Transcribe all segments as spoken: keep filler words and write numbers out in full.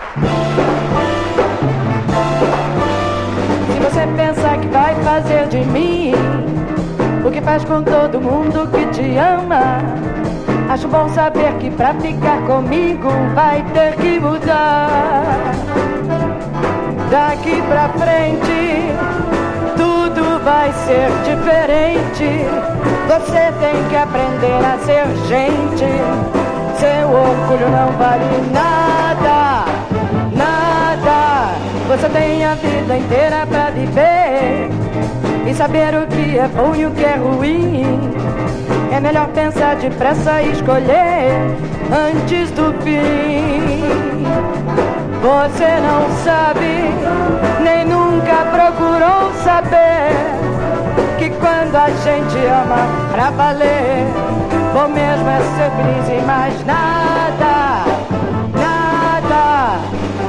Se você pensar que vai fazer de mim o que faz com todo mundo que te ama, acho bom saber que pra ficar comigo vai ter que mudar. Daqui pra frente tudo vai ser diferente. Você tem que aprender a ser gente. Seu orgulho não vale nada, nada. Você tem a vida inteira pra viver e saber o que é bom e o que é ruim. É melhor pensar depressa e escolher antes do fim. Você não sabe, nem nunca procurou saber, que quando a gente ama pra valer, bom mesmo é ser feliz e mais nada, nada.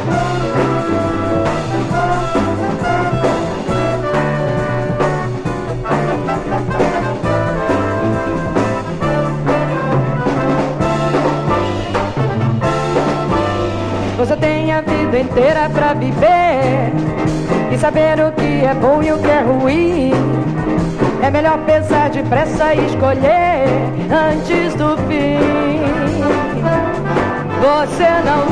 Você tem a vida inteira pra viver e saber o que é bom e o que é ruim. É melhor pensar depressa e escolher antes do fim. Você não